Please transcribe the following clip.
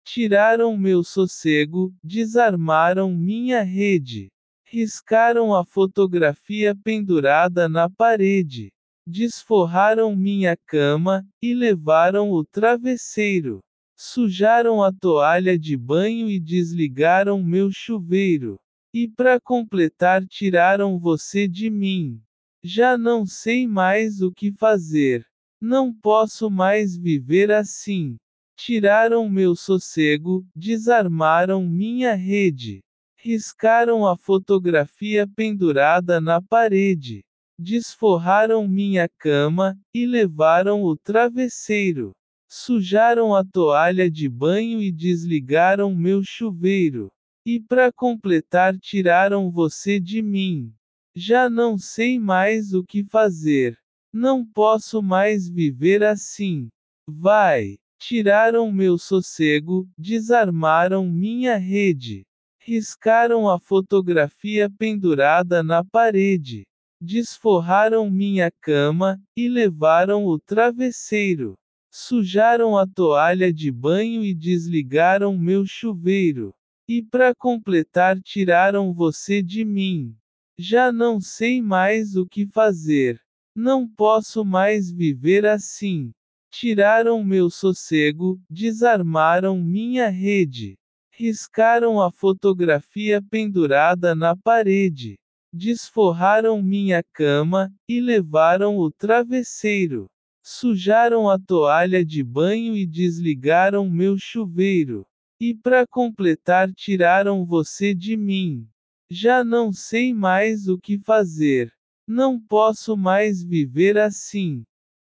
Tiraram meu sossego, desarmaram minha rede. Riscaram a fotografia pendurada na parede. Desforraram minha cama, e levaram o travesseiro. Sujaram a toalha de banho e desligaram meu chuveiro. E para completar, tiraram você de mim. Já não sei mais o que fazer. Não posso mais viver assim. Tiraram meu sossego, desarmaram minha rede. Riscaram a fotografia pendurada na parede. Desforraram minha cama, e levaram o travesseiro. Sujaram a toalha de banho e desligaram meu chuveiro. E para completar, tiraram você de mim. Já não sei mais o que fazer. Não posso mais viver assim. Vai! Tiraram meu sossego, desarmaram minha rede. Riscaram a fotografia pendurada na parede. Desforraram minha cama, e levaram o travesseiro. Sujaram a toalha de banho e desligaram meu chuveiro. E para completar, tiraram você de mim. Já não sei mais o que fazer. Não posso mais viver assim. Tiraram meu sossego, desarmaram minha rede. Riscaram a fotografia pendurada na parede. Desforraram minha cama, e levaram o travesseiro. Sujaram a toalha de banho e desligaram meu chuveiro. E para completar, tiraram você de mim. Já não sei mais o que fazer. Não posso mais viver assim.